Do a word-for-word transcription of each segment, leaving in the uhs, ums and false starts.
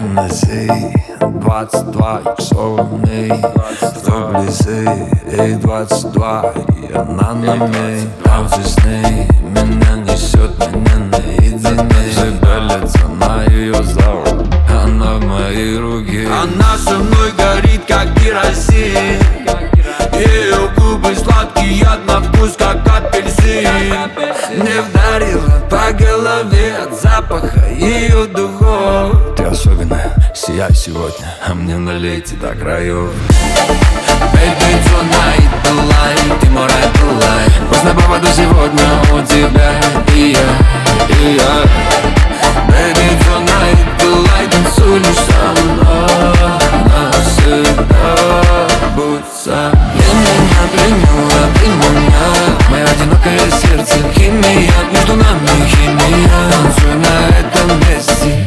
носи. Двадцать два иксованный в близы, ей двадцать два, и она на мне. Там весны меня несет, меня наедине. Шевелится на ее зал, она в мои руки. Она со мной горит, как керосин. Ее губы сладкие, на вкус, как апельсин. Не вдарила по голове от запаха ее духов. Ты особенная, сияй сегодня, а мне налейте до краев. Baby, tonight, the light, ты мой рай, the light. Пусть на поводу сегодня у тебя и я, и я. Baby, tonight, the light, танцуй лишь со мной навсегда. Будь со мной. Ты меня приняла, ты моя, мое одинокое сердце. Химия, между нами химия. Танцуй на этом месте.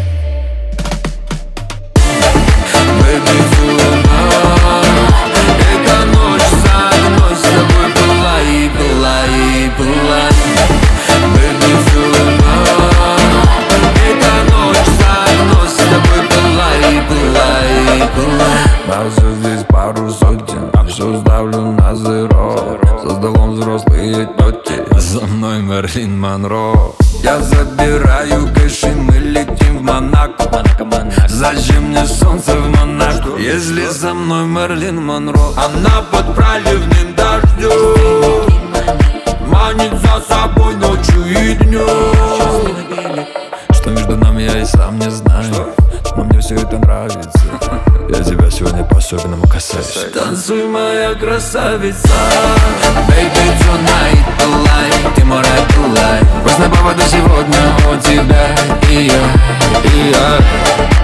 Baby, tonight, эта ночь со мной, с тобой была и была и была. Baby, tonight, эта ночь со мной, с тобой была и была и была. Нас здесь пару сотен, все ставлю на зеро. За столом взрослые тети, за мной Мерлин Монро. Я забираю кэш и мы летим в Монако. Зачем мне солнце в Монако, если за мной Мерлин Монро? Она под проливным дождем манит за собой ночью и днем. Что между нами, я и сам не знаю, но мне все это нравится. Я тебя сегодня по-особенному касаюсь. Танцуй, моя красавица. Baby, tonight, the light, ты мой рай, the light. Пусть на поводу сегодня у тебя и я, и я.